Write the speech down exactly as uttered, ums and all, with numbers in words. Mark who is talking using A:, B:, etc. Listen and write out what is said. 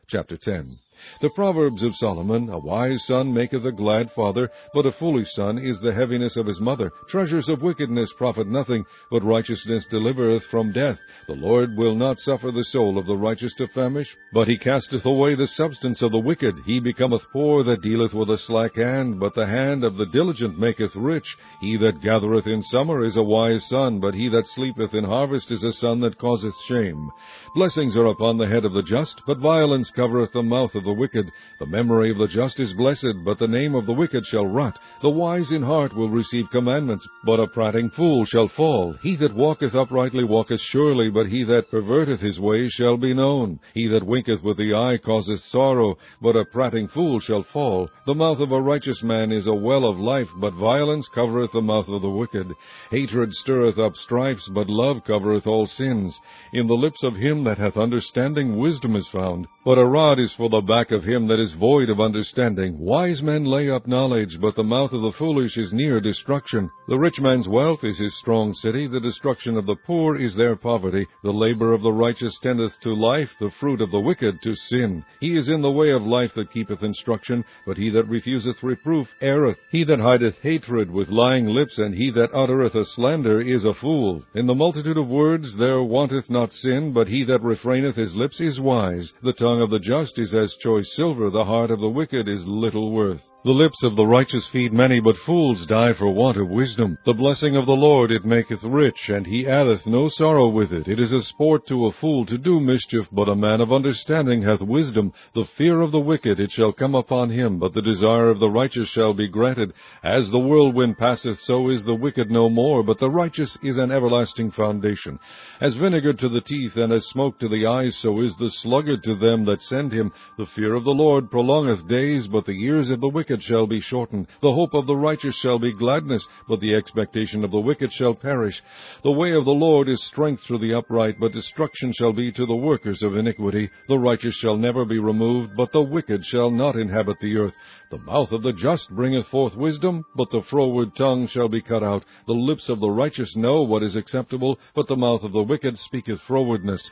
A: Chapter ten. The Proverbs of Solomon, a wise son maketh a glad father, but a foolish son is the heaviness of his mother. Treasures of wickedness profit nothing, but righteousness delivereth from death. The Lord will not suffer the soul of the righteous to famish, but he casteth away the substance of the wicked. He becometh poor that dealeth with a slack hand, but the hand of the diligent maketh rich. He that gathereth in summer is a wise son, but he that sleepeth in harvest is a son that causeth shame. Blessings are upon the head of the just, but violence covereth the mouth of the wicked. The memory of the just is blessed, but the name of the wicked shall rot. The wise in heart will receive commandments, but a prating fool shall fall. He that walketh uprightly walketh surely, but he that perverteth his way shall be known. He that winketh with the eye causeth sorrow, but a prating fool shall fall. The mouth of a righteous man is a well of life, but violence covereth the mouth of the wicked. Hatred stirreth up strifes, but love covereth all sins. In the lips of him that hath understanding wisdom is found, but a rod is for the back of him that is void of understanding. Wise men lay up knowledge, but the mouth of the foolish is near destruction. The rich man's wealth is his strong city, the destruction of the poor is their poverty. The labor of the righteous tendeth to life, the fruit of the wicked to sin. He is in the way of life that keepeth instruction, but he that refuseth reproof erreth. He that hideth hatred with lying lips, and he that uttereth a slander is a fool. In the multitude of words there wanteth not sin, but he that refraineth his lips is wise. The tongue of the just is as choice silver, the heart of the wicked is little worth. The lips of the righteous feed many, but fools die for want of wisdom. The blessing of the Lord it maketh rich, and he addeth no sorrow with it. It is a sport to a fool to do mischief, but a man of understanding hath wisdom. The fear of the wicked it shall come upon him, but the desire of the righteous shall be granted. As the whirlwind passeth, so is the wicked no more, but the righteous is an everlasting foundation. As vinegar to the teeth, and as smoke to the eyes, so is the sluggard to them that send him. The fear of the Lord prolongeth days, but the years of the wicked shall be shortened. The hope of the righteous shall be gladness, but the expectation of the wicked shall perish. The way of the Lord is strength to the upright, but destruction shall be to the workers of iniquity. The righteous shall never be removed, but the wicked shall not inhabit the earth. The mouth of the just bringeth forth wisdom, but the froward tongue shall be cut out. The lips of the righteous know what is acceptable, but the mouth of the wicked speaketh frowardness.